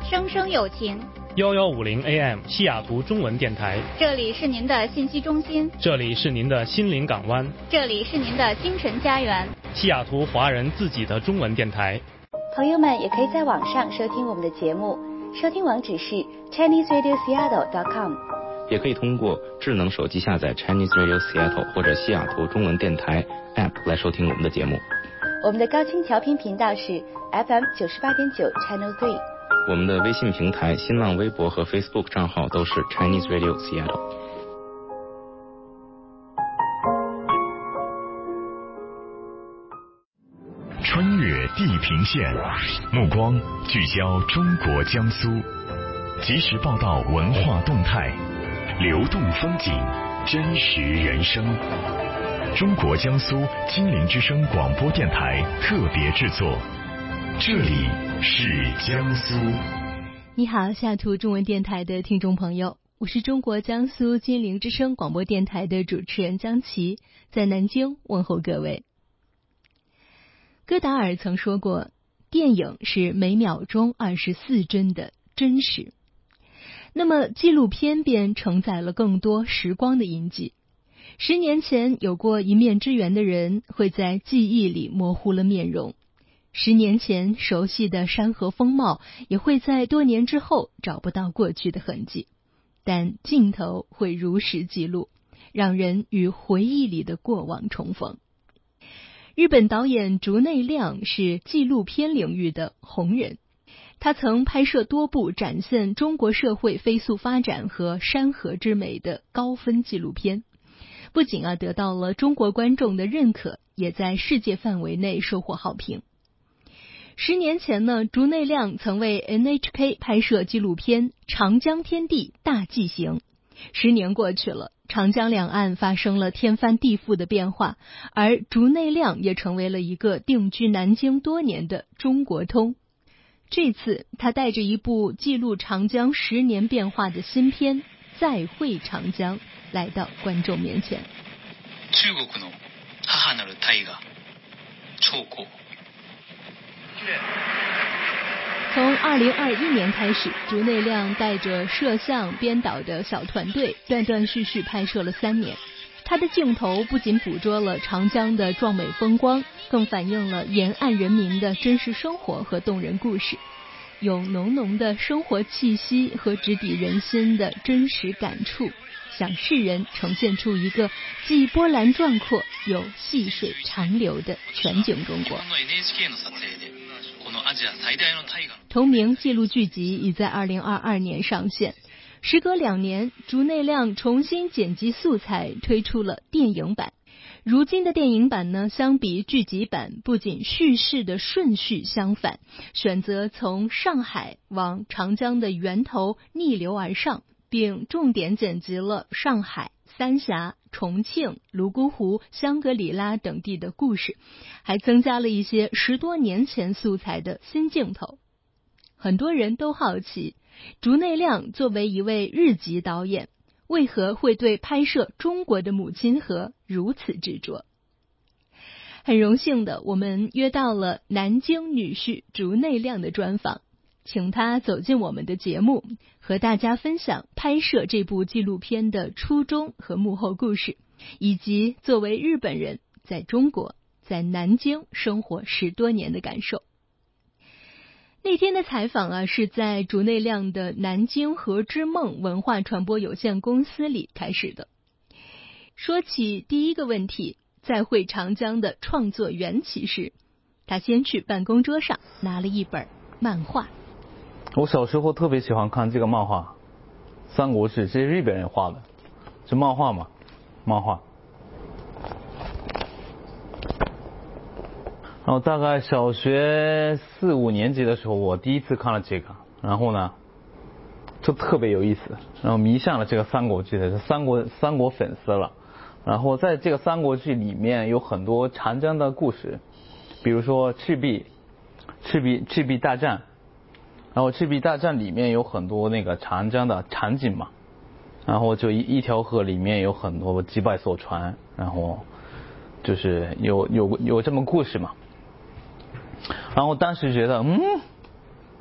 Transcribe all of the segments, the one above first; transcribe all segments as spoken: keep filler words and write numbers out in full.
声声有情。 幺幺五零 A M 西雅图中文电台， 这里是您的信息中心， 这里是您的心灵港湾， 这里是您的精神家园， 西雅图华人自己的中文电台。 朋友们也可以在网上收听我们的节目，收听网址是 Chinese Radio Seattle dot com， 也可以通过智能手机下载 Chinese Radio Seattle 或者西雅图中文电台 App 来收听我们的节目。 我们的高清调频频道是 F M 九十八点九 Channel Three。 我们的微信平台、新浪微博和 Facebook 账号都是 Chinese Radio Seattle。 穿越地平线，目光聚焦中国江苏，及时报道文化动态，流动风景，真实人生。中国江苏金陵之声广播电台特别制作，这里是江苏。 你好，西雅图中文电台的听众朋友，我是中国江苏金陵之声广播电台的主持人江琪，在南京问候各位。戈达尔曾说过，电影是每秒钟二十四帧的真实。那么纪录片便承载了更多时光的印记。十年前有过一面之缘的人，会在记忆里模糊了面容。十年前熟悉的山河风貌，也会在多年之后找不到过去的痕迹。但镜头会如实记录，让人与回忆里的过往重逢。日本导演竹内亮是纪录片领域的红人，他曾拍摄多部展现中国社会飞速发展和山河之美的高分纪录片，不仅啊得到了中国观众的认可，也在世界范围内收获好评。十年前呢，竹内亮曾为 N H K 拍摄纪录片《长江天地大纪行》。十年过去了，长江两岸发生了天翻地覆的变化，而竹内亮也成为了一个定居南京多年的中国通。这次他带着一部记录长江十年变化的新片《再会长江》来到观众面前。 中国の母なる大河長江。 从二零二一年开始，竹内亮带着摄像编导的小团队断断续续拍摄了三年。他的镜头不仅捕捉了长江的壮美风光，更反映了沿岸人民的真实生活和动人故事，有浓浓的生活气息和直抵人心的真实感触，向世人呈现出一个既波澜壮阔又细水长流的全景中国。同名纪录剧集已在二零二二年上线。时隔两年，竹内亮重新剪辑素材，推出了电影版。如今的电影版呢，相比剧集版，不仅叙事的顺序相反，选择从上海往长江的源头逆流而上，并重点剪辑了上海、三峡、重庆、泸沽湖、香格里拉等地的故事，还增加了一些十多年前素材的新镜头。很多人都好奇，竹内亮作为一位日籍导演，为何会对拍摄中国的母亲河如此执着？很荣幸的，我们约到了南京女婿竹内亮的专访，请他走进我们的节目，和大家分享拍摄这部纪录片的初衷和幕后故事，以及作为日本人在中国在南京生活十多年的感受。那天的采访啊，是在竹内亮的南京河之梦文化传播有限公司里开始的。说起第一个问题，再会长江的创作缘起时，他先去办公桌上拿了一本漫画。 我小时候特别喜欢看这个漫画，《三国志》，这是日本人画的，是漫画嘛？漫画。然后大概小学四五年级的时候，我第一次看了这个，然后呢，就特别有意思，然后迷上了这个《三国志》的，是三国三国粉丝了。然后在这个《三国志》里面有很多长江的故事，比如说赤壁，赤壁赤壁大战。然后赤壁大战里面有很多那个长江的场景嘛，然后就一一条河里面有很多几百艘船，然后就是有有有这么故事嘛。然后当时觉得，嗯，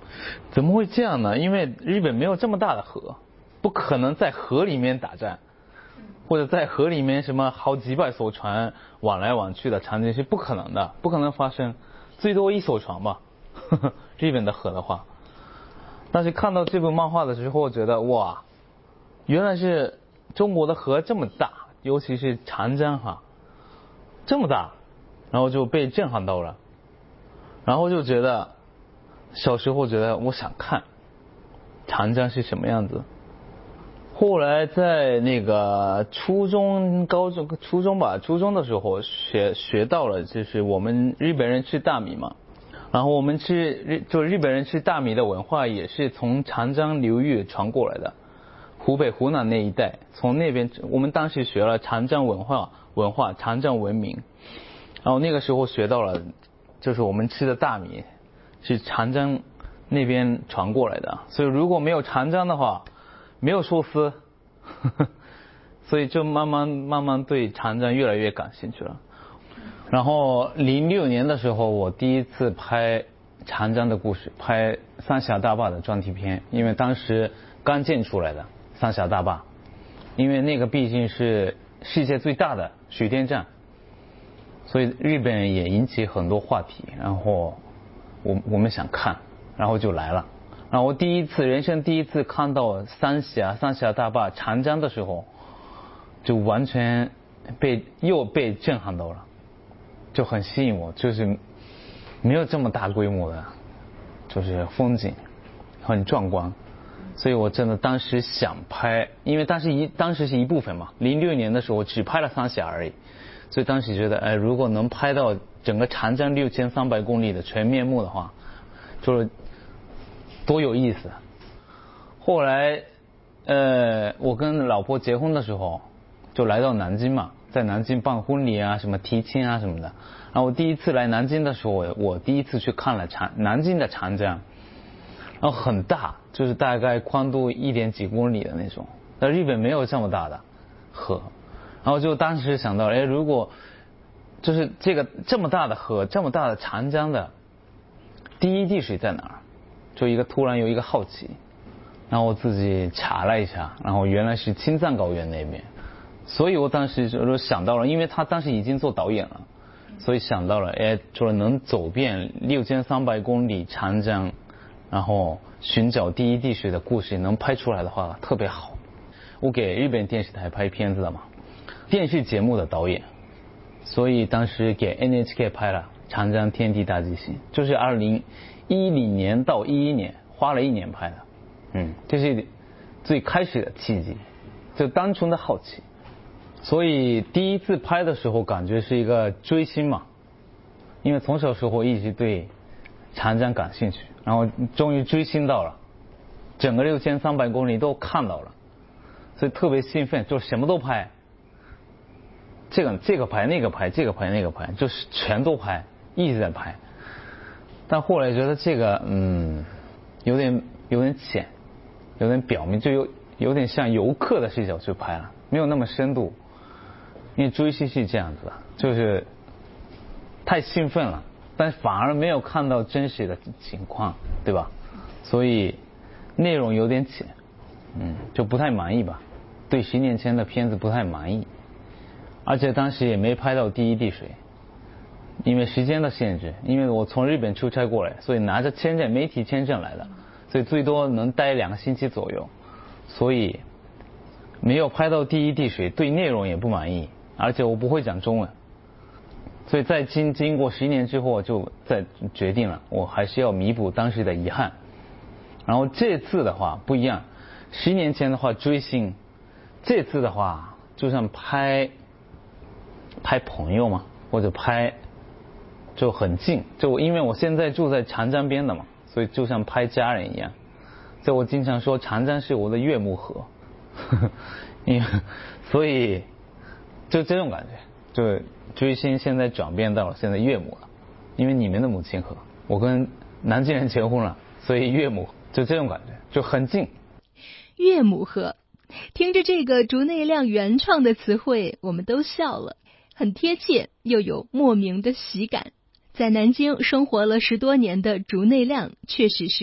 怎么会这样呢？因为日本没有这么大的河，不可能在河里面打战，或者在河里面什么好几百艘船往来往去的场景是不可能的，不可能发生，最多一艘船吧，呵呵日本的河的话。但是看到这部漫画的时候，觉得哇，原来是中国的河这么大，尤其是长江哈，这么大，然后就被震撼到了，然后就觉得小时候觉得我想看长江是什么样子。后来在那个初中、高中、初中吧，初中的时候学学到了，就是我们日本人吃大米嘛，然后我们吃日就日本人吃大米的文化也是从长江流域传过来的，湖北、湖南那一带，从那边我们当时学了长江文化、文化长江文明，然后那个时候学到了，就是我们吃的大米是长江那边传过来的，所以如果没有长江的话，没有寿司，呵呵，所以就慢慢慢慢对长江越来越感兴趣了。然后零六年的时候，我第一次拍长江的故事，拍三峡大坝的专题片，因为当时刚建出来的三峡大坝，因为那个毕竟是世界最大的水电站，所以日本也引起很多话题，然后我我们想看，然后就来了。然后我第一次人生第一次看到三峡三峡大坝长江的时候，就完全被又被震撼到了，就很吸引我，就是没有这么大规模的，就是风景很壮观，所以我真的当时想拍，因为当时一当时是一部分嘛，零六年的时候只拍了三峡而已，所以当时觉得哎，如果能拍到整个长江六千三百公里的全面目的话，就是多有意思。后来呃我跟老婆结婚的时候就来到南京嘛，在南京办婚礼啊，什么提亲啊什么的。然后我第一次来南京的时候，我第一次去看了长南京的长江，然后很大，就是大概宽度一点几公里的那种，在日本没有这么大的河。然后就当时想到，哎，如果就是这个这么大的河，这么大的长江的第一滴水在哪儿？就一个突然有一个好奇，然后我自己查了一下，然后原来是青藏高原那边，所以我当时就想到了，因为他当时已经做导演了，所以想到了，哎，就是能走遍六千三百公里长江，然后寻找第一滴水的故事能拍出来的话特别好。我给日本电视台拍片子的嘛，电视节目的导演，所以当时给 N H K 拍了《长江天地大地形》，就是二零一零年到一一年，花了一年拍的。嗯，这是最开始的契机，就单纯的好奇。所以第一次拍的时候感觉是一个追星嘛，因为从小时候一直对长江感兴趣，然后终于追星到了，整个六千三百公里都看到了，所以特别兴奋，就什么都拍，这个这个拍那个拍这个拍那个拍，就是全都拍，一直在拍。但后来觉得这个嗯有点有点浅，有点表面，就有有点像游客的视角去拍了，没有那么深度。因为追星是这样子，就是太兴奋了，但反而没有看到真实的情况，对吧？所以内容有点浅，嗯，就不太满意吧，对十年前的片子不太满意，而且当时也没拍到第一滴水，因为时间的限制，因为我从日本出差过来，所以拿着签证，媒体签证来的，所以最多能待两个星期左右，所以没有拍到第一滴水，对内容也不满意，而且我不会讲中文，所以在经经过十年之后，就再决定了，我还是要弥补当时的遗憾。然后这次的话不一样，十年前的话追星，这次的话就像拍拍朋友嘛，或者拍就很近，就因为我现在住在长江边的嘛，所以就像拍家人一样。所以我经常说长江是我的岳母河，因为所以就这种感觉，就追星现在转变到了现在岳母了，因为你们的母亲河，我跟南京人结婚了，所以岳母就这种感觉，就很近。 岳母河，听着这个竹内亮原创的词汇，我们都笑了，很贴切，又有莫名的喜感。在南京生活了十多年的竹内亮，确实是个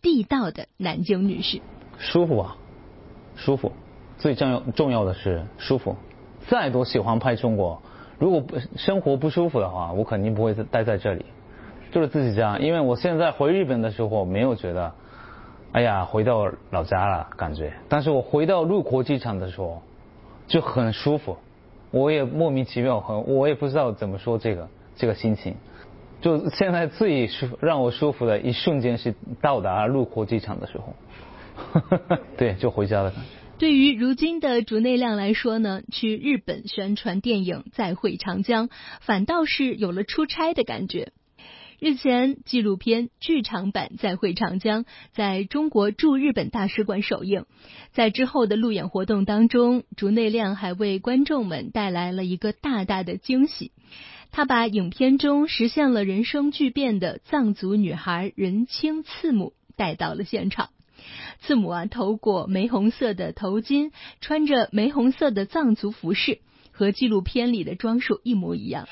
地道的南京女士。 舒服啊，舒服，最重要重要的是舒服。再多喜欢拍中国，如果不生活不舒服的话，我肯定不会待在这里，就是自己家。因为我现在回日本的时候，没有觉得，哎呀，回到老家了感觉。但是我回到鹿国机场的时候，就很舒服。我也莫名其妙，很我也不知道怎么说这个这个心情。就现在最舒让我舒服的一瞬间是到达鹿国机场的时候。对，就回家了。 对于如今的竹内亮来说呢，去日本宣传电影《再会长江》，反倒是有了出差的感觉。日前，纪录片剧场版《再会长江》在中国驻日本大使馆首映，在之后的路演活动当中，竹内亮还为观众们带来了一个大大的惊喜。他把影片中实现了人生巨变的藏族女孩仁清次母带到了现场。次母啊，头裹玫红色的头巾，穿着玫红色的藏族服饰，和纪录片里的装束一模一样。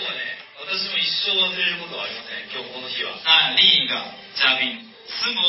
啊，另一个嘉宾次母，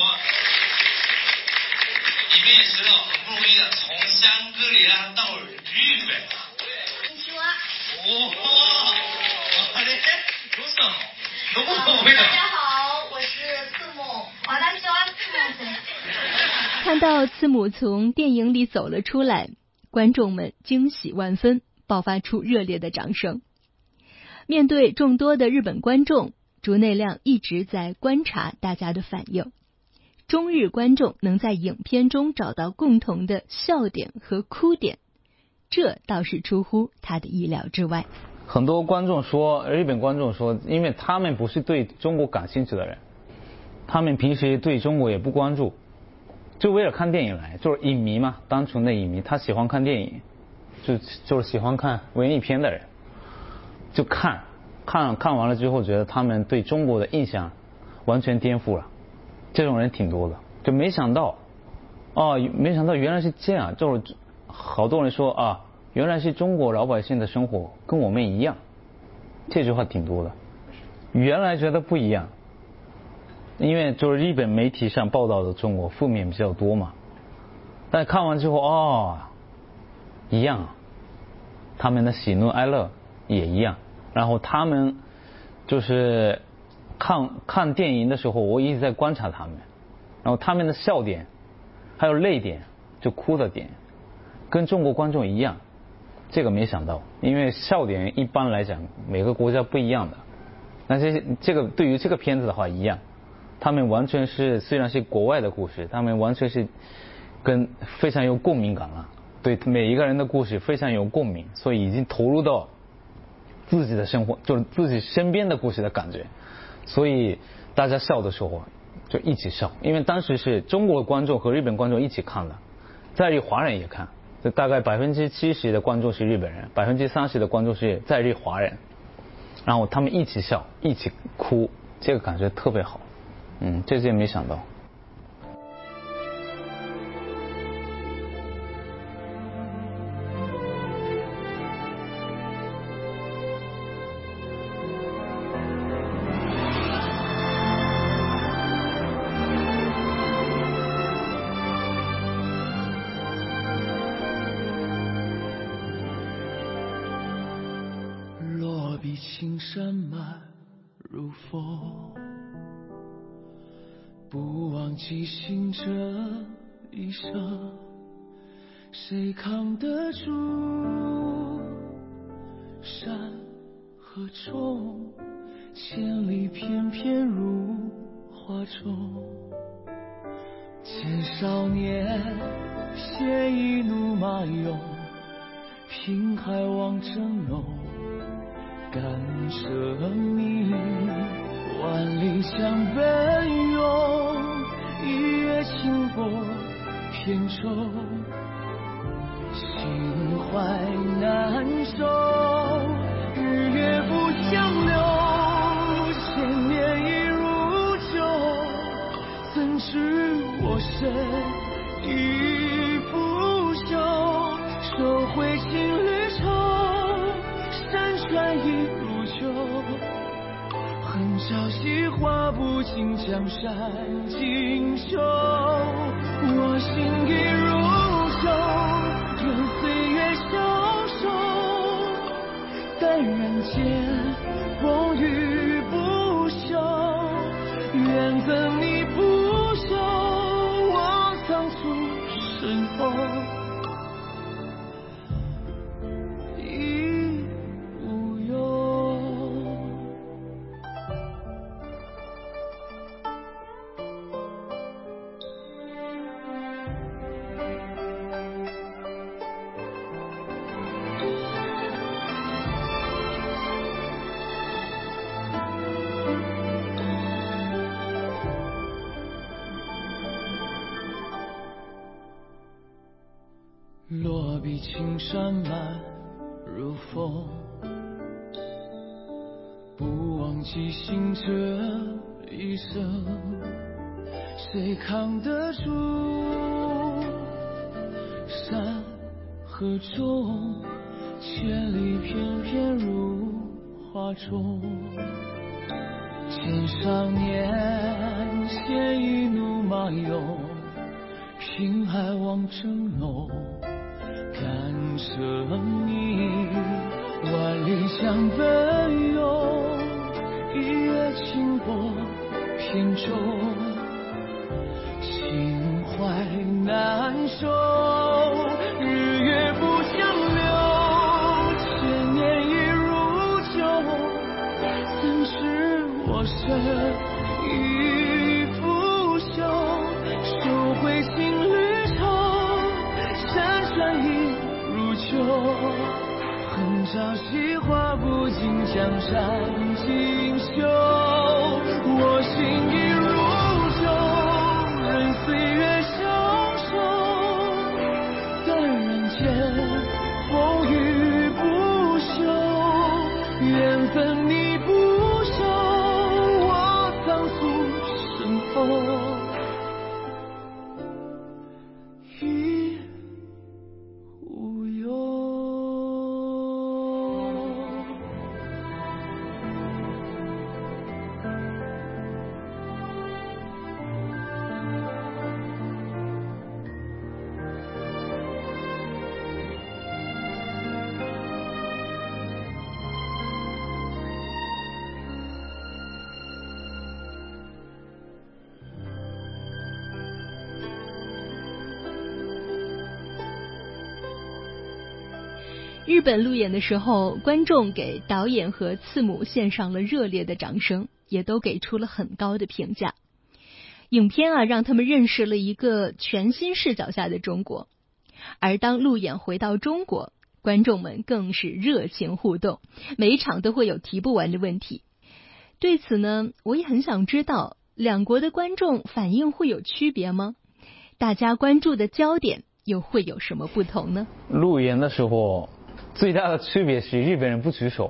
你们也知道很不容易的，从香格里拉到日本。こんにちは。哦，あれどうしたの？どこ覚えたの？大家好，我是次母。私は次母。 看到次母从电影里走了出来，观众们惊喜万分，爆发出热烈的掌声。面对众多的日本观众，竹内亮一直在观察大家的反应。中日观众能在影片中找到共同的笑点和哭点，这倒是出乎他的意料之外。 很多观众说，日本观众说，因为他们不是对中国感兴趣的人，他们平时对中国也不关注，就为了看电影来，就是影迷嘛，单纯的影迷，他喜欢看电影，就就是喜欢看文艺片的人，就看看看完了之后，觉得他们对中国的印象完全颠覆了，这种人挺多的，就没想到，哦，没想到原来是这样，就是好多人说啊，原来是中国老百姓的生活跟我们一样，这句话挺多的，原来觉得不一样。因为就是日本媒体上报道的中国负面比较多嘛，但看完之后哦，一样，他们的喜怒哀乐也一样。然后他们就是看看电影的时候，我一直在观察他们，然后他们的笑点还有泪点，就哭的点，跟中国观众一样。这个没想到，因为笑点一般来讲每个国家不一样的，但是这个对于这个片子的话一样。他们完全是虽然是国外的故事，他们完全是跟非常有共鸣感了，对每一个人的故事非常有共鸣，所以已经投入到自己的生活，就是自己身边的故事的感觉，所以大家笑的时候就一起笑，因为当时是中国观众和日本观众一起看的，在日华人也看，就大概百分之七十的观众是日本人，百分之三十的观众是在日华人，然后他们一起笑一起哭，这个感觉特别好。嗯，这些没想到。 落笔青山漫如风，不忘记行这一生，谁扛得住山河重，千里翩翩如画中。前少年携一怒马涌，平海望峥嵘，感生命万里相奔涌，一月清波片中，心怀难收，日月不相留，千年已如旧，怎知我身已腐朽，收回情侣愁，山川已如旧，恨朝夕画不尽江山锦绣。 落笔青山漫如风，不忘记行这一生，谁扛得住山河中千里翩翩如画中，千少年鲜衣怒马涌，凭爱望峥嵘，看生命万里江奔涌，一月清波片中，情怀难收，日月不相留，千年已如旧，怎知我身已腐朽，收回情侣愁，山川已如旧，恨朝夕画不尽江山锦绣，我心已如旧，任岁月消瘦，但人间风雨不休，缘分你不收，我藏诉身后，已无忧。 日本路演的时候，观众给导演和次母献上了热烈的掌声，也都给出了很高的评价。影片啊，让他们认识了一个全新视角下的中国。而当路演回到中国，观众们更是热情互动，每一场都会有提不完的问题。对此呢，我也很想知道，两国的观众反应会有区别吗？大家关注的焦点又会有什么不同呢？ 路演的时候最大的区别是日本人不举手。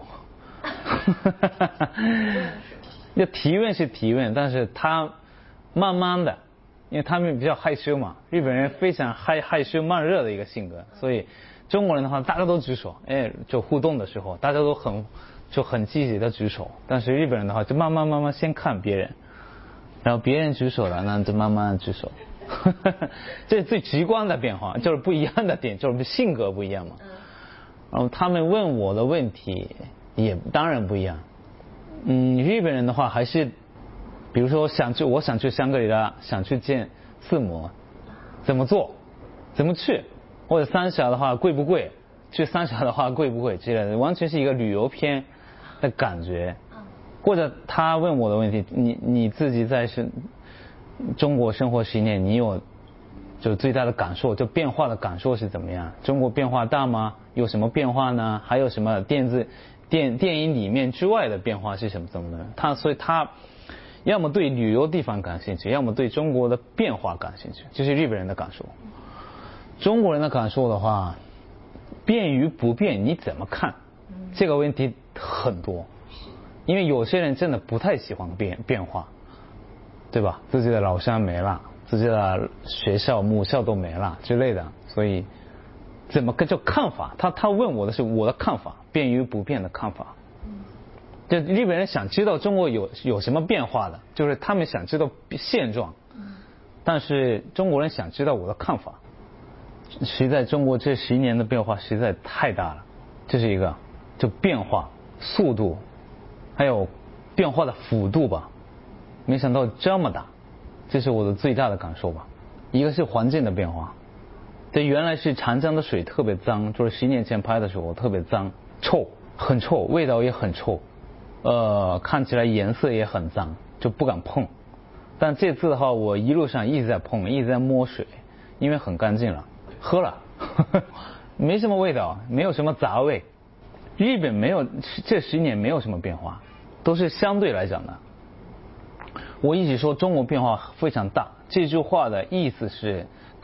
要提问是提问，但是他慢慢的，因为他们比较害羞嘛，日本人非常害害羞慢热的一个性格，所以中国人的话大家都举手，哎，就互动的时候大家都很就很积极的举手，但是日本人的话就慢慢慢慢先看别人，然后别人举手了，那就慢慢举手。这是最直观的变化，就是不一样的点，就是性格不一样嘛。然后他们问我的问题也当然不一样。嗯，日本人的话还是，比如说想去，我想去香格里拉，想去见四母，怎么做，怎么去，或者三峡的话贵不贵，去三峡的话贵不贵之类的，完全是一个旅游片的感觉。或者他问我的问题，你你自己在是中国生活十年，你有就最大的感受，就变化的感受是怎么样？中国变化大吗？有什么变化呢？还有什么电子电电影里面之外的变化是什么怎么的？他所以他要么对旅游地方感兴趣，要么对中国的变化感兴趣，这是日本人的感受。中国人的感受的话，变与不变你怎么看？这个问题很多，因为有些人真的不太喜欢变变化，对吧？自己的老乡没了，自己的学校母校都没了之类的，所以怎么个叫看法？他他问我的是我的看法，变与不变的看法。就日本人想知道中国有有什么变化的，就是他们想知道现状，但是中国人想知道我的看法。实在中国这十年的变化实在太大了，这是一个就变化速度，还有变化的幅度吧，没想到这么大，这是我的最大的感受吧。一个是环境的变化，对，原来是长江的水特别脏，就是十年前拍的时候特别脏，臭，很臭，味道也很臭，呃，看起来颜色也很脏，就不敢碰。但这次的话，我一路上一直在碰，一直在摸水，因为很干净了，喝了，呵呵，没什么味道，没有什么杂味。日本没有，这十年没有什么变化，都是相对来讲的。我一直说中国变化非常大，这句话的意思是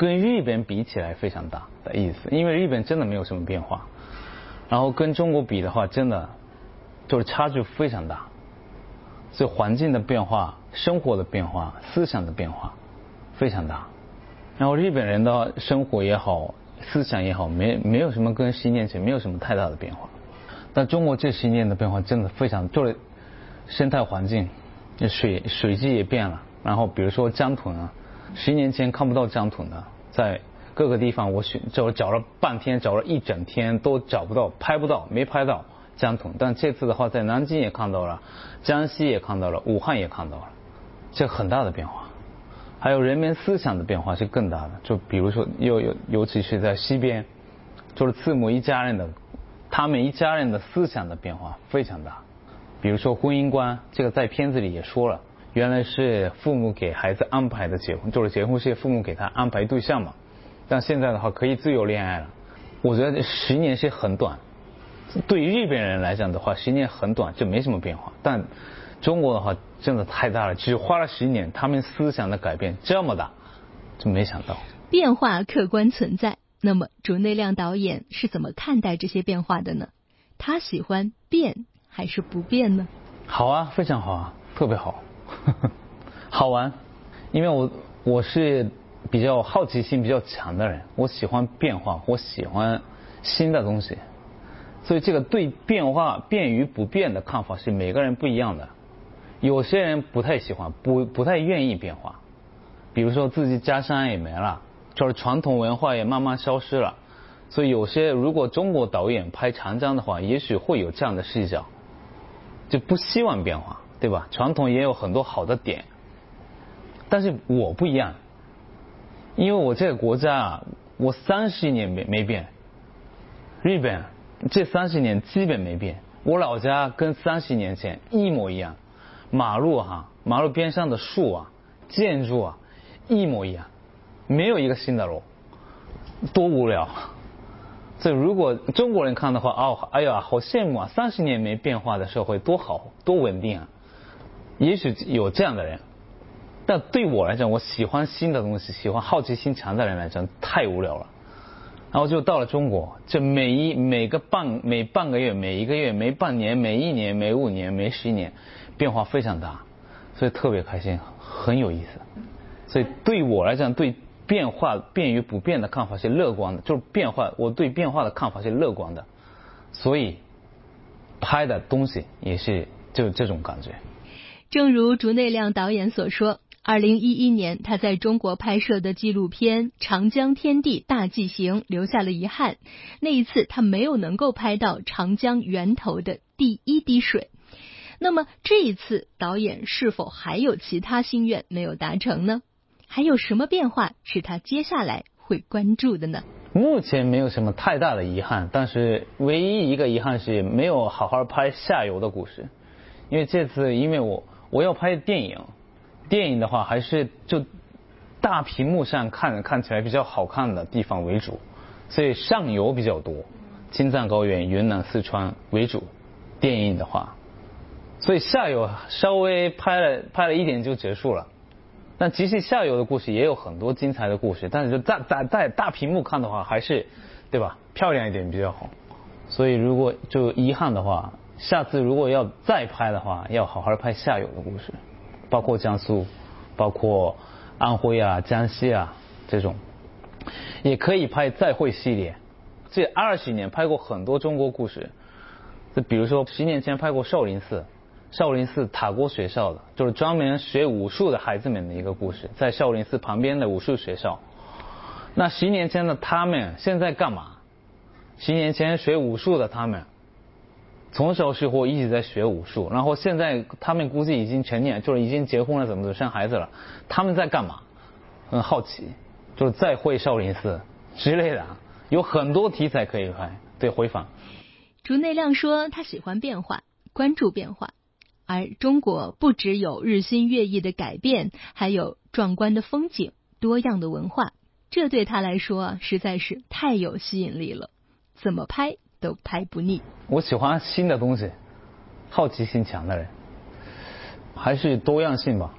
跟日本比起来非常大的意思，因为日本真的没有什么变化，然后跟中国比的话，真的就是差距非常大，所以环境的变化、生活的变化、思想的变化非常大。然后日本人的生活也好，思想也好，没没有什么跟十年前没有什么太大的变化。但中国这十年的变化真的非常，就是生态环境，水水质也变了。然后比如说江豚啊，十年前看不到江豚的，在各个地方我寻就找了半天，找了一整天都找不到，拍不到，没拍到江豚。但这次的话，在南京也看到了，江西也看到了，武汉也看到了，这很大的变化。还有人民思想的变化是更大的，就比如说尤尤尤其是在西边，就是字母一家人的，他们一家人的思想的变化非常大。比如说婚姻观，这个在片子里也说了，原来是父母给孩子安排的结婚，就是结婚是父母给他安排对象嘛，但现在的话可以自由恋爱了。我觉得十年是很短，对于日本人来讲的话，十年很短，就没什么变化。但中国的话真的太大了，只花了十年，他们思想的改变这么大，就没想到。 变化客观存在，那么竹内亮导演是怎么看待这些变化的呢？他喜欢变还是不变呢？ 好啊，非常好啊，特别好，好玩。因为我我是比较好奇心比较强的人，我喜欢变化，我喜欢新的东西，所以这个对变化变与不变的看法是每个人不一样的。有些人不太喜欢，不不太愿意变化，比如说自己家乡也没了，就是传统文化也慢慢消失了。所以有些如果中国导演拍长江的话，也许会有这样的视角，就不希望变化，对吧？传统也有很多好的点，但是我不一样，因为我这个国家啊，我三十年没没变，日本这三十年基本没变，我老家跟三十年前一模一样，马路哈、啊，马路边上的树啊，建筑啊，一模一样，没有一个新的楼，多无聊。所以如果中国人看的话，哦，哎呀，好羡慕啊，三十年没变化的社会多好，多稳定啊。也许有这样的人，但对我来讲，我喜欢新的东西，喜欢好奇心强的人来讲，太无聊了。然后就到了中国，这每一每个半每半个月、每一个月、每半年、每一年、每五年、每十年，变化非常大，所以特别开心，很有意思。所以对我来讲，对变化变与不变的看法是乐观的，就是变化，我对变化的看法是乐观的，所以拍的东西也是就这种感觉。 正如竹内亮导演所说，二零一一年他在中国拍摄的纪录片《长江天地大纪行》留下了遗憾，那一次他没有能够拍到长江源头的第一滴水。那么这一次导演是否还有其他心愿没有达成呢？还有什么变化是他接下来会关注的呢？ 目前没有什么太大的遗憾，但是唯一一个遗憾是没有好好拍下游的故事。因为这次因为我我要拍电影，电影的话还是就大屏幕上看看起来比较好看的地方为主，所以上游比较多，青藏高原、云南、四川为主。电影的话，所以下游稍微拍了拍了一点就结束了。但其实下游的故事也有很多精彩的故事，但是就在在在大屏幕看的话，还是对吧，漂亮一点比较好。所以如果就遗憾的话，下次如果要再拍的话，要好好拍下游的故事，包括江苏，包括安徽啊、江西啊这种，也可以拍再会系列。这二十年拍过很多中国故事，就比如说十年前拍过少林寺。少林寺塔国学校的，就是专门学武术的孩子们的一个故事，在少林寺旁边的武术学校。那十年前的他们现在干嘛？十年前学武术的他们，从小时候一直在学武术，然后现在他们估计已经成年，就是已经结婚了，怎么怎么生孩子了，他们在干嘛？很好奇，就是再会少林寺之类的，有很多题材可以拍。对，回访。 竹内亮说，他喜欢变化，关注变化。而中国不只有日新月异的改变，还有壮观的风景、多样的文化，这对他来说啊，实在是太有吸引力了，怎么拍都拍不腻。 我喜欢新的东西，好奇心强的人，还是多样性吧。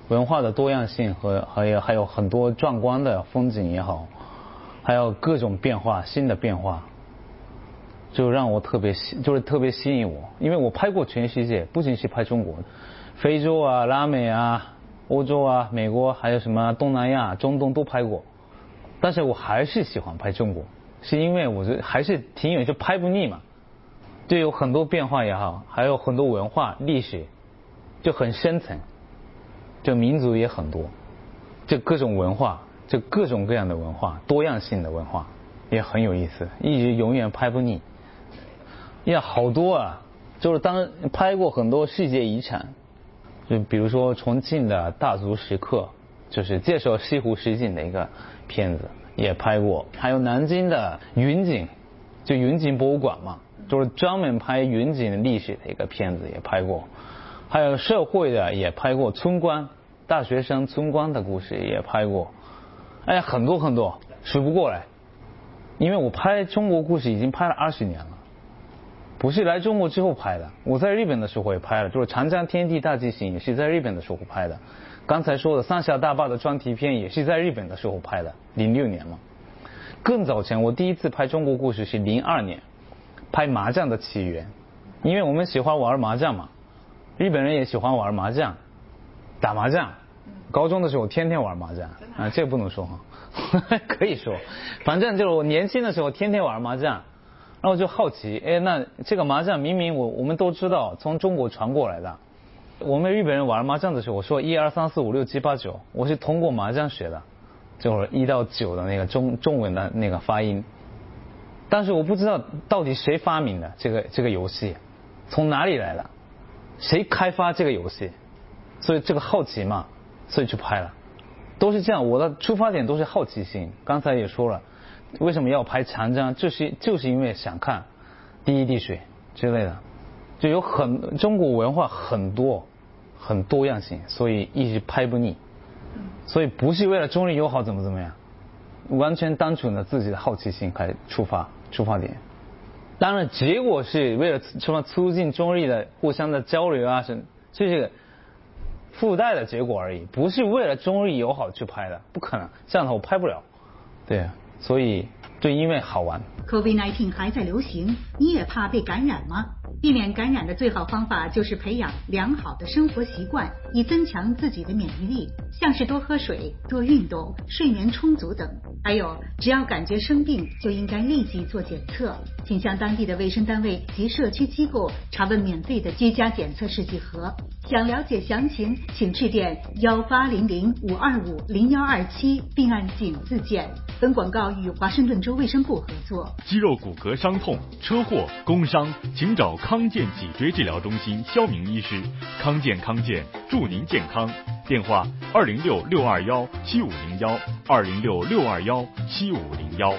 文化的多样性和还有还有很多壮观的风景也好，还有各种变化，新的变化，就让我特别吸，就是特别吸引我。因为我拍过全世界，不仅是拍中国，非洲啊、拉美啊、欧洲啊、美国，还有什么东南亚、中东都拍过，但是我还是喜欢拍中国，是因为我觉得还是挺有，就拍不腻嘛。就有很多变化也好，还有很多文化历史，就很深层，就民族也很多，就各种文化，就各种各样的文化，多样性的文化也很有意思，一直永远拍不腻。呀，好多啊，就是当拍过很多世界遗产，就比如说重庆的大足石刻，就是介绍西湖十景的一个片子也拍过，还有南京的云锦，就云锦博物馆嘛，就是专门拍云锦历史的一个片子也拍过，还有社会的也拍过，村官大学生村官的故事也拍过，哎呀，很多很多数不过来。因为我拍中国故事已经拍了二十年了，不是来中国之后拍的，我在日本的时候也拍了，就是长江天地大地行也是在日本的时候拍的，刚才说的三峡大坝的专题片也是在日本的时候拍的，零六年嘛。更早前我第一次拍中国故事是零二年，拍麻将的起源，因为我们喜欢玩麻将嘛，日本人也喜欢玩麻将，打麻将，高中的时候天天玩麻将啊，这不能说哈，可以说，反正就是我年轻的时候天天玩麻将，然后就好奇，哎，那这个麻将明明我我们都知道从中国传过来的，我们日本人玩麻将的时候，我说一二三四五六七八九，我是通过麻将学的，就是一到九的那个中中文的那个发音，但是我不知道到底谁发明的这个这个游戏，从哪里来的，谁开发这个游戏，所以这个好奇嘛，所以去拍了，都是这样，我的出发点都是好奇心。刚才也说了，为什么要拍长江，就是就是因为想看第一滴水之类的，就有很中国文化很多很多样性，所以一直拍不腻，所以不是为了中日友好怎么怎么样，完全单纯的自己的好奇心开始出发出发点。当然结果是为了什么促进中日的互相的交流啊，是这是个附带的结果而已，不是为了中日友好去拍的，不可能，这样的我拍不了。对，所以就因为好玩。 COVID 十九 还在流行，你也怕被感染吗？避免感染的最好方法就是培养良好的生活习惯，以增强自己的免疫力，像是多喝水、多运动、睡眠充足等。还有，只要感觉生病，就应该立即做检测，请向当地的卫生单位及社区机构查问免费的居家检测试剂盒。想了解详情，请致电幺八零零五二五零幺二七，并按井字键。本广告与华盛顿州卫生部合作。 肌肉骨骼伤痛、车祸、工伤，请找康健脊椎治疗中心肖明医师。康健康健，祝您健康。电话：二零六六二幺七五零幺，二零六六二幺七五零幺。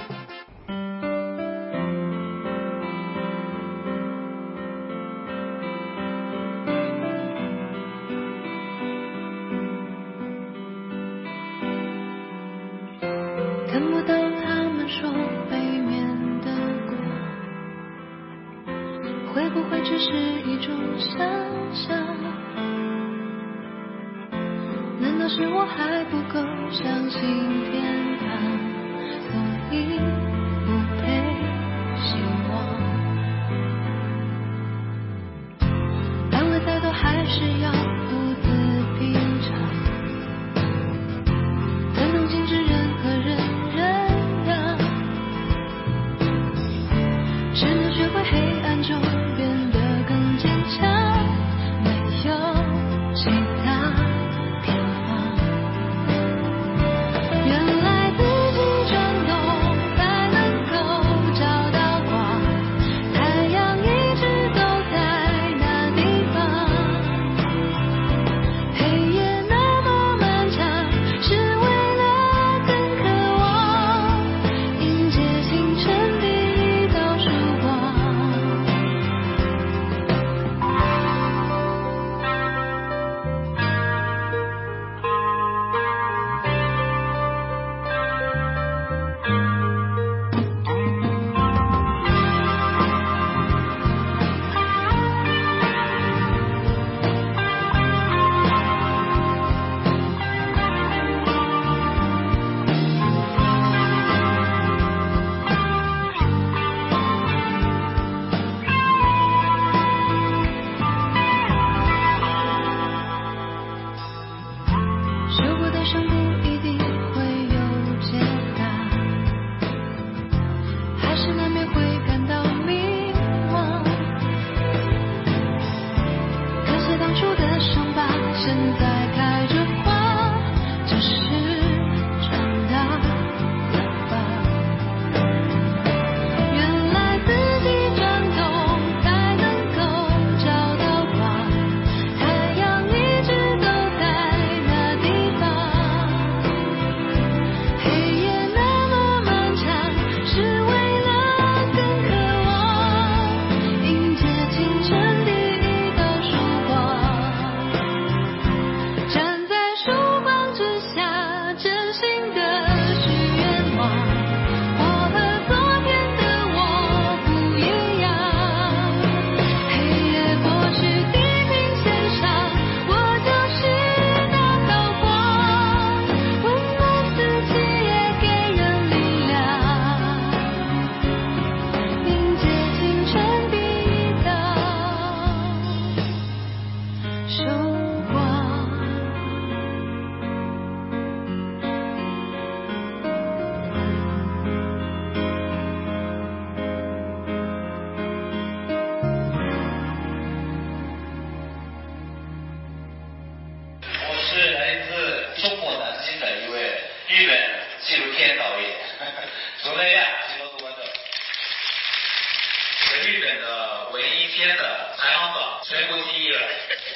看不到他们说背面的过，会不会只是一种想象？难道是我还不够相信天堂，所以不配希望？安慰再多还是要独自品尝，才能禁止任何人只能学会黑暗中变得更坚强，没有其他偏方。 A M 新闻观众，是日本的唯一篇的采访榜全国第一了。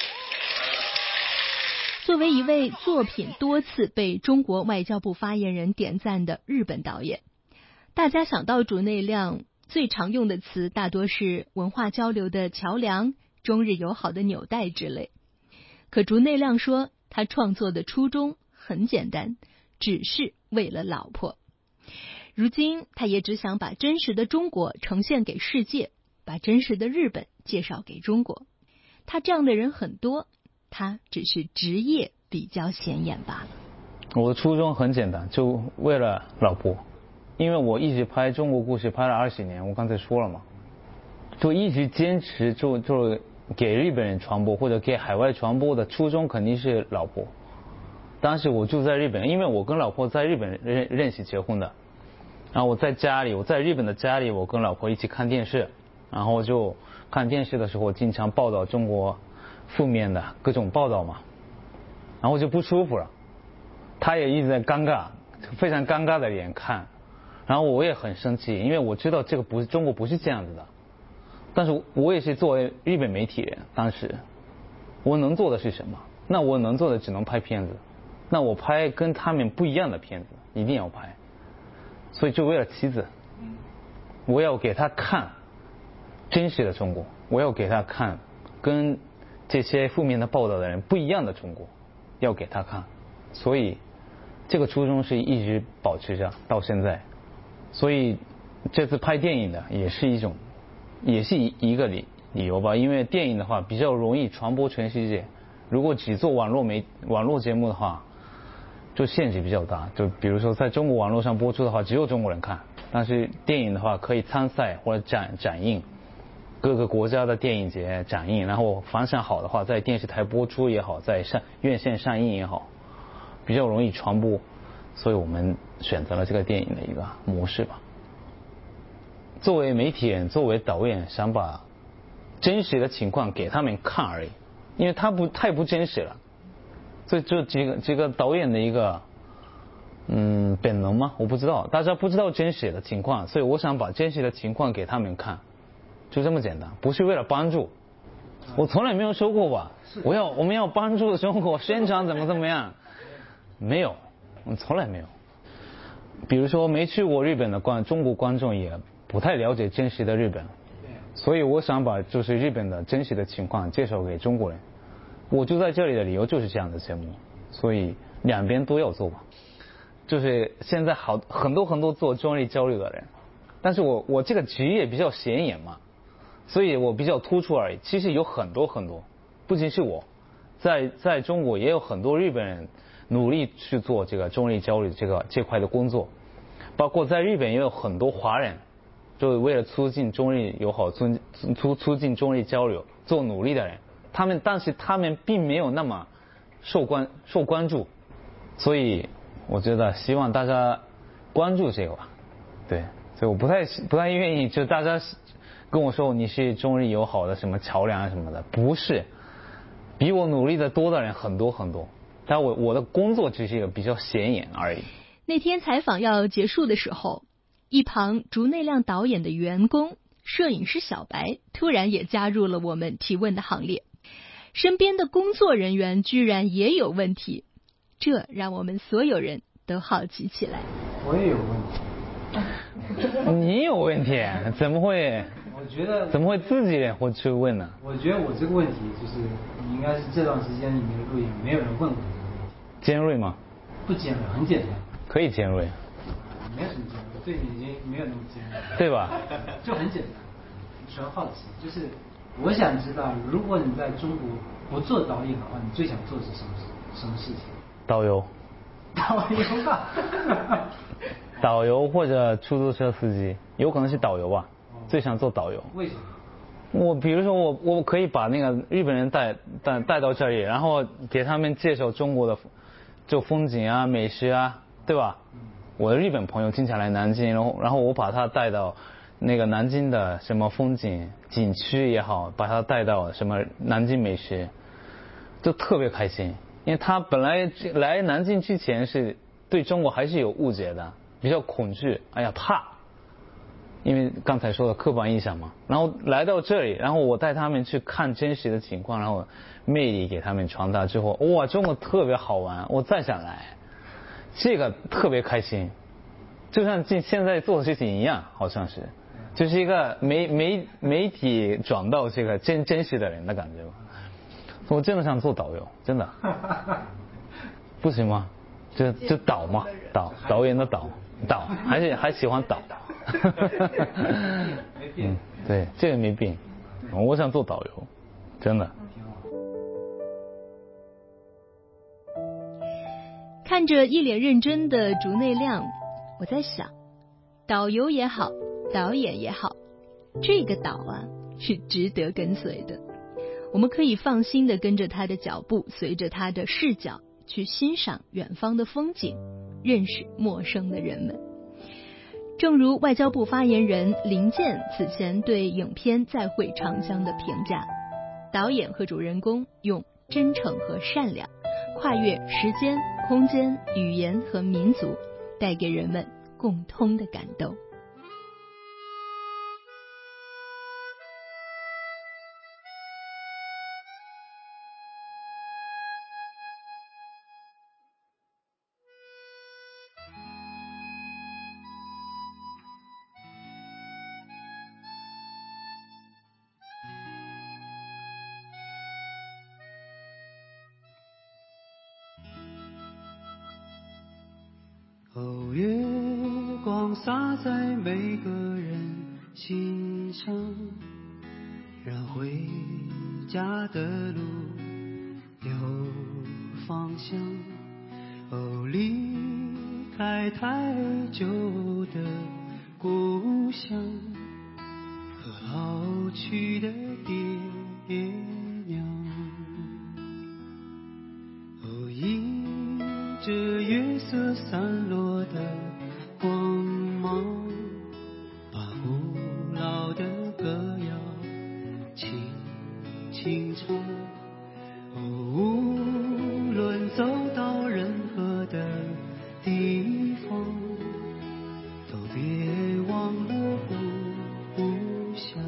作为一位作品多次被中国外交部发言人点赞的日本导演，大家想到竹内亮最常用的词大多是文化交流的桥梁、中日友好的纽带之类。可竹内亮说，他创作的初衷很简单，只是为了老婆。如今他也只想把真实的中国呈现给世界，把真实的日本介绍给中国。他这样的人很多，他只是职业比较显眼罢了。 我的初衷很简单，就为了老婆。因为我一直拍中国故事拍了二十年，我刚才说了嘛，就一直坚持就就给日本人传播或者给海外传播的初衷肯定是老婆。当时我住在日本，因为我跟老婆在日本认认识结婚的，然后我在家里，我在日本的家里，我跟老婆一起看电视，然后就看电视的时候经常报道中国负面的各种报道嘛，然后我就不舒服了，她也一直在尴尬，非常尴尬的脸看，然后我也很生气，因为我知道这个不是中国不是这样子的，但是我也是作为日本媒体人，当时我能做的是什么？那我能做的只能拍片子，那我拍跟他们不一样的片子，一定要拍，所以就为了妻子，我要给他看真实的中国，我要给他看跟这些负面的报道的人不一样的中国，要给他看，所以这个初衷是一直保持着到现在。所以这次拍电影的也是一种，也是一个理理由吧，因为电影的话比较容易传播全世界，如果只做网络媒网络节目的话，就限制比较大，就比如说在中国网络上播出的话只有中国人看，但是电影的话可以参赛或者展展映各个国家的电影节展映，然后反响好的话在电视台播出也好，在上院线上映也好，比较容易传播，所以我们选择了这个电影的一个模式吧。作为媒体人，作为导演，想把真实的情况给他们看而已，因为他不太不真实了，所以这这个这个导演的一个嗯本能吗？我不知道，大家不知道真实的情况，所以我想把真实的情况给他们看，就这么简单，不是为了帮助。我从来没有说过吧，我要我们要帮助中国宣传怎么怎么样，没有，我从来没有。比如说没去过日本的观中国观众也不太了解真实的日本，所以我想把就是日本的真实的情况介绍给中国人。我住在这里的理由就是这样的节目，所以两边都要做吧。就是现在好很多很多做中日交流的人，但是我我这个职业比较显眼嘛，所以我比较突出而已。其实有很多很多，不仅是我，在在中国也有很多日本人努力去做这个中日交流这个这块的工作，包括在日本也有很多华人，就为了促进中日友好、促促促进中日交流做努力的人，他们但是他们并没有那么受关受关注，所以我觉得希望大家关注这个吧，对，所以我不太不太愿意就大家跟我说你是中日友好的什么桥梁啊什么的，不是，比我努力的多的人很多很多，但我我的工作只是一个比较显眼而已。 那天采访要结束的时候，一旁竹内亮导演的员工摄影师小白突然也加入了我们提问的行列，身边的工作人员居然也有问题，这让我们所有人都好奇起来。 我也有问题。你有问题？怎么会？ 我觉得怎么会自己人会去问呢？ 我觉得我这个问题就是你应该是这段时间你的录音没有人问过这个问题。 尖锐吗？ 不尖锐，很简单。 可以尖锐。 没有什么尖锐，对你已经没有那么尖锐， 对吧？ 就很简单，纯好奇，就是我想知道，如果你在中国不做导演的话，你最想做的是什么什么事情？ 导游。 导游吧。 导游或者出租车司机，有可能是导游吧。哦、最想做导游。 为什么？ 我比如说我我可以把那个日本人带带带到这里，然后给他们介绍中国的就风景啊、美食啊，对吧？嗯、我的日本朋友经常来南京，然后然后我把他带到那个南京的什么风景景区也好，把他带到什么南京美食，就特别开心。因为他本来来南京之前是对中国还是有误解的，比较恐惧，哎呀怕， 因为刚才说的刻板印象嘛，然后来到这里，然后我带他们去看真实的情况，然后魅力给他们传达之后，哇，中国特别好玩，我再想来，这个特别开心，就像现现在做的事情一样，好像是，就是一个媒媒媒体转到这个真真实的人的感觉吧。我真的想做导游，真的，不行吗？就就导嘛，导导演的导导，还是还喜欢导。嗯，对，这个没病。我想做导游，真的。 看着一脸认真的竹内亮，我在想，导游也好，导演也好，这个导啊是值得跟随的。我们可以放心的跟着他的脚步，随着他的视角去欣赏远方的风景，认识陌生的人们。正如外交部发言人林健此前对影片《再会长江》的评价，导演和主人公用真诚和善良，跨越时间、空间、语言和民族，带给人们共通的感动。 哦，月光洒在每个人心上，让回家的路有方向。哦，离开太久的故乡和老去的爹娘。哦，迎着月色散落的光芒，把古老的歌谣轻轻唱。哦，无论走到任何的地方，都别忘了故乡。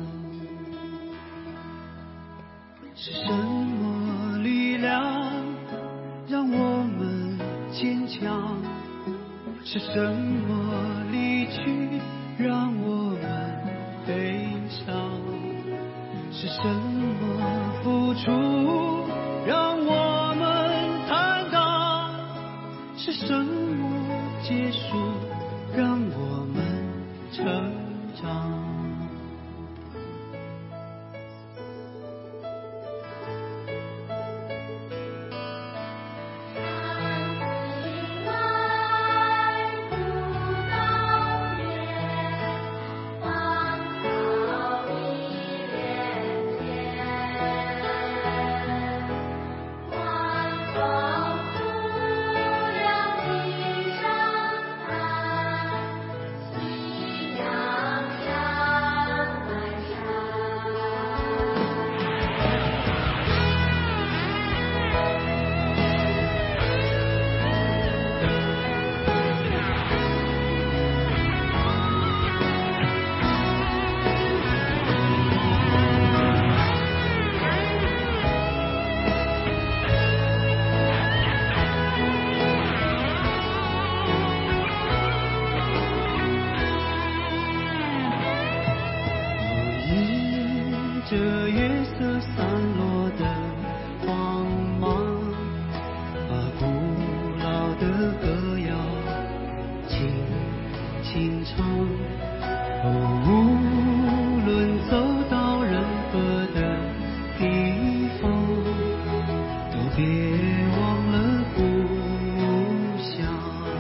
是什么力量让我们坚强？是什么离去让我们悲伤？是什么付出让我们坦荡？是什么结束让我们成长？这月色散落的光芒，把古老的歌谣轻轻唱。哦，无论走到任何的地方，都别忘了故乡。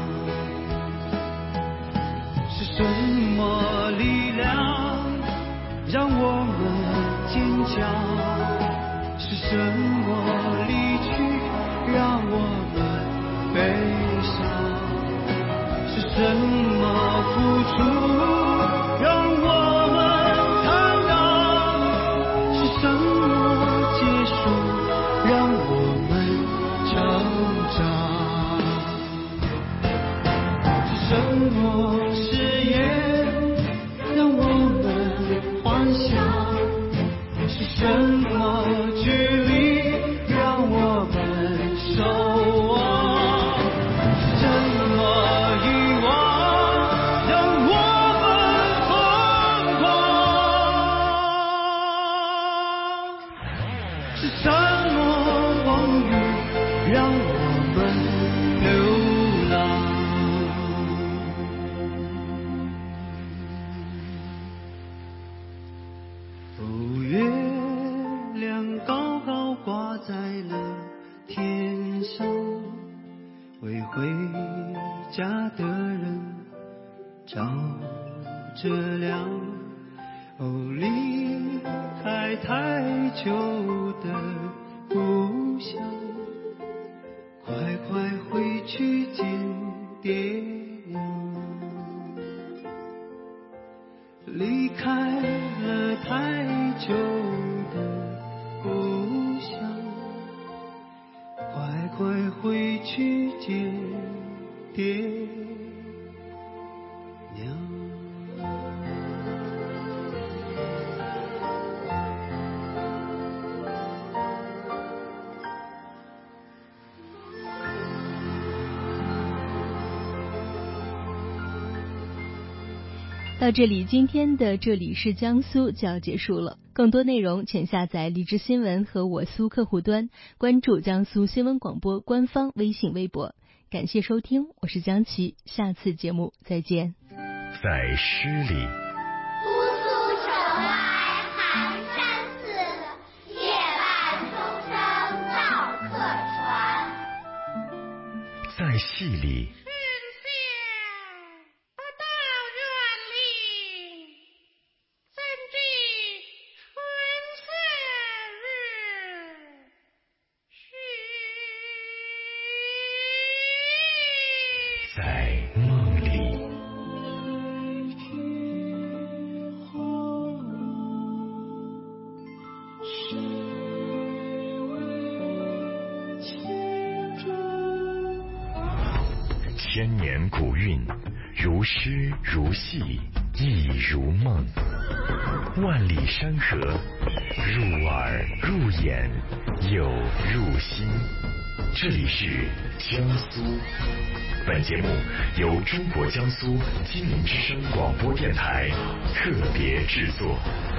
是什么力量让我们坚强？是什么离去让我们悲伤？是什么付出让我们坦荡？是什么结束让我们成长？是什么誓言让我什么距离让我们守望？什么遗忘让我们疯狂？是什么风雨让我们流浪？哦，月亮高高挂在了天上，为回家的人照着亮。哦，离开太久的故乡，快快回去见爹娘。离开了太久的故乡，快快回去见爹娘。 到这里，今天的这里是江苏就要结束了。更多内容请下载荔枝新闻和我苏客户端，关注江苏新闻广播官方微信微博。感谢收听，我是江琪，下次节目再见。 在诗里， 姑苏城来寒山寺，夜半钟声到客船。 在戏里，在梦里，千年古韵，如诗如戏，亦如梦。万里山河，入耳入眼，又入心。这里是江苏。本节目由中国江苏金陵之声广播电台特别制作。